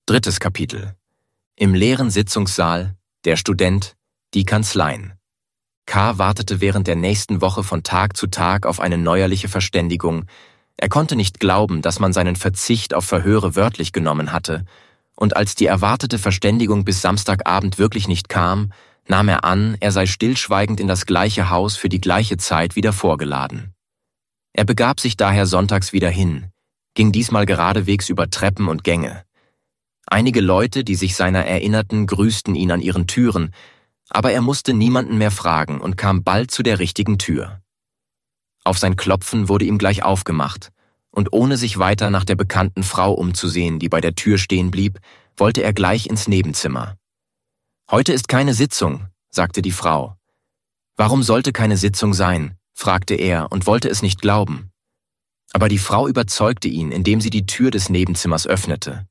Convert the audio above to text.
Drittes Kapitel. Im leeren Sitzungssaal, der Student, die Kanzleien. K. wartete während der nächsten Woche von Tag zu Tag auf eine neuerliche Verständigung. Er konnte nicht glauben, dass man seinen Verzicht auf Verhöre wörtlich genommen hatte, und als die erwartete Verständigung bis Samstagabend wirklich nicht kam, nahm er an, er sei stillschweigend in das gleiche Haus für die gleiche Zeit wieder vorgeladen. Er begab sich daher sonntags wieder hin, ging diesmal geradewegs über Treppen und Gänge. Einige Leute, die sich seiner erinnerten, grüßten ihn an ihren Türen, aber er musste niemanden mehr fragen und kam bald zu der richtigen Tür. Auf sein Klopfen wurde ihm gleich aufgemacht, und ohne sich weiter nach der bekannten Frau umzusehen, die bei der Tür stehen blieb, wollte er gleich ins Nebenzimmer. »Heute ist keine Sitzung«, sagte die Frau. »Warum sollte keine Sitzung sein?« fragte er und wollte es nicht glauben. Aber die Frau überzeugte ihn, indem sie die Tür des Nebenzimmers öffnete.